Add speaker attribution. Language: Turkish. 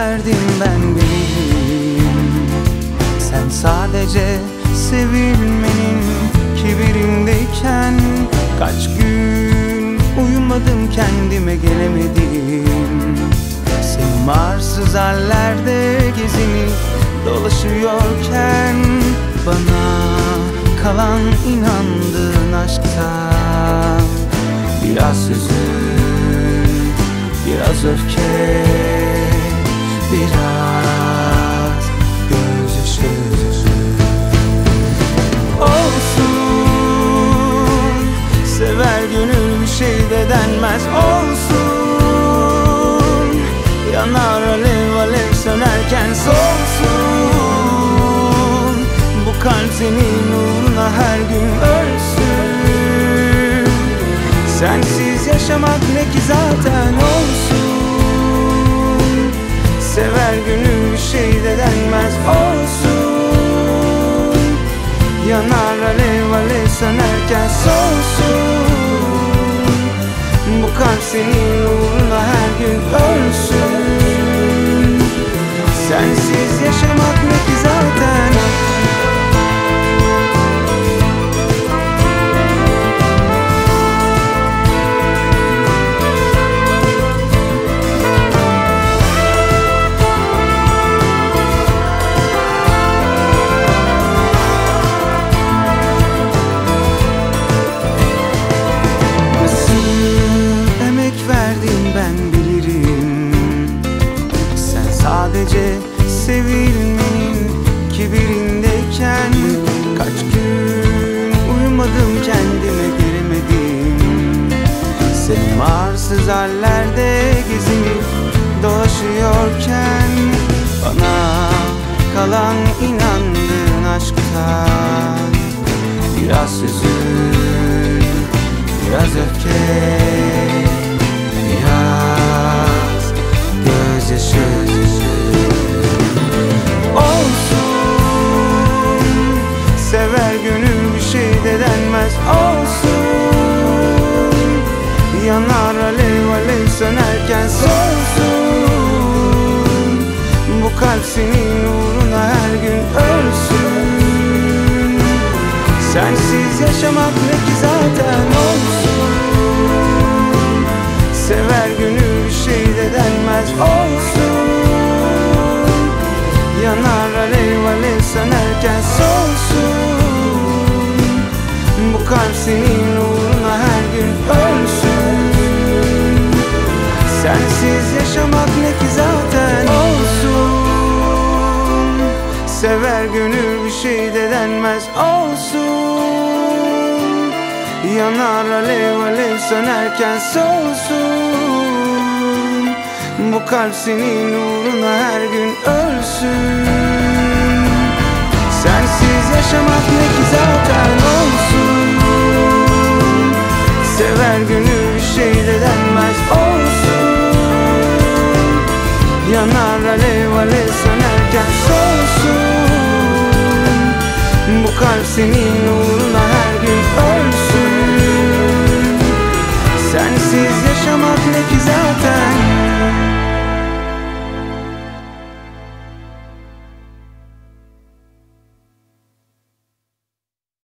Speaker 1: verdim ben bilirim. Sen sadece sevilmenin kibirindeyken kaç gün uyumadım, kendime gelemedim. Sen arsız hallerde gezinip dolaşıyorken bana kalan inandığın aşktan biraz hüzün, biraz öfke, biraz gözyaşı olsun. Sever gönül bir şey de denmez olsun. Yanar alev alev sönerken solsun. Bu kalp senin uğruna her gün ölsün. Sensiz yaşamak ne ki zaten olsun. Sever gönül bir şey de denmez olsun. Yanar alev alev sönerken solsun. Bu kalp senin uğruna her gün ölsün. Sensiz yaşamak ne ki zaten. Sadece sevilmenin kibirindeyken kaç gün uyumadım, kendime gelemedim. Senin arsız hallerde gezinip dolaşıyorken bana kalan inandığın aşktan biraz hüzün, biraz öfke, biraz gözyaşı olsun. Sever gönül bir şey de denmez olsun. Yanar alev alev sönerken solsun. Bu kalp senin uğruna her gün ölsün. Sensiz yaşamak ne ki zaten olsun. Sever gönül bir şey de denmez olsun. Yanar alev alev sönerken solsun. Bu kalp senin uğruna her gün ölsün. Sensiz yaşamak ne ki zaten olsun. Sever gönül bir şey de denmez olsun. Yanar alev alev sönerken solsun. Bu kalp senin uğruna her gün ölsün. Sensiz yaşamak ne ki zaten olsun. Sever gönül bir şey de denmez olsun. Yanar alev alev sönerken solsun. Bu kalp senin uğruna